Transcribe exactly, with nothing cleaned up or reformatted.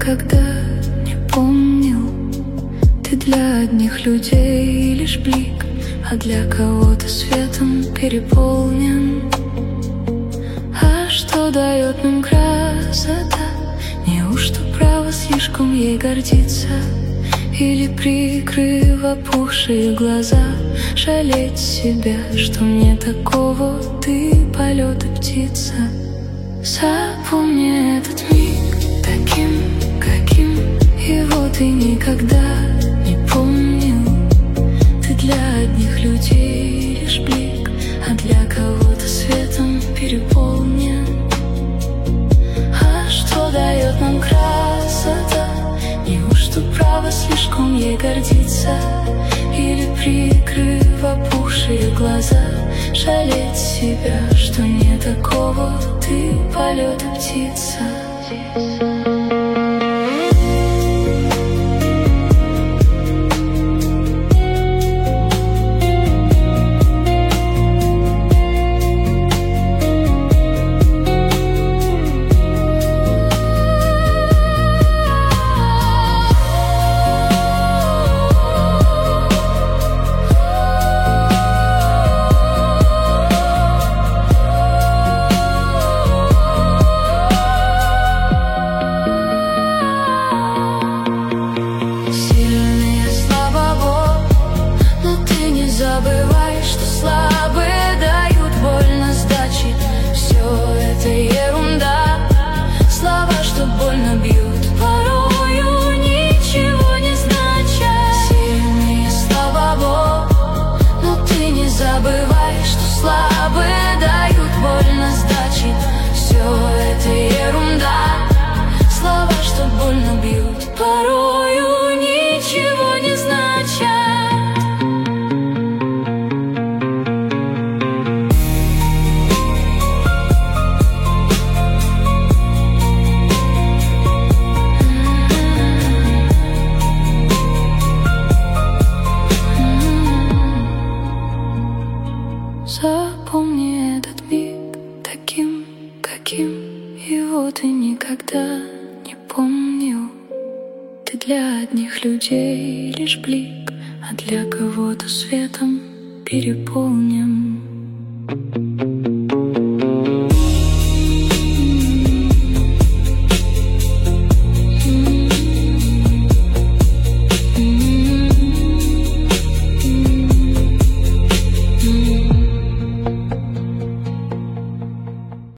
никогда не помнил. Ты для одних людей лишь блик, а для кого-то светом переполнен. А что дает нам красота? Неужто право слишком ей гордиться? Или, прикрыв опухшие глаза, жалеть себя, что мне такого ты полет и птица? Запомни этот миг таким, каким его ты никогда не помнил. Ты для одних людей лишь блик, а для кого-то светом переполнен. А что дает нам красота? Неужто право слишком ей гордиться? Или, прикрыв опухшие глаза, жалеть себя, что не такого ты полет и птица? Забывай, что слабые дают больно сдачи. Все это ерунда. Слова, что больно бьют, порою ничего не значат. Сильные, слава Богу, но ты не забывай, что слабые дают больно сдачи. Все это ерунда. Слова, что больно бьют, порою ничего не значат. Запомни этот миг таким, каким его ты никогда не помнил. Ты для одних людей лишь блик, а для кого-то светом переполнен.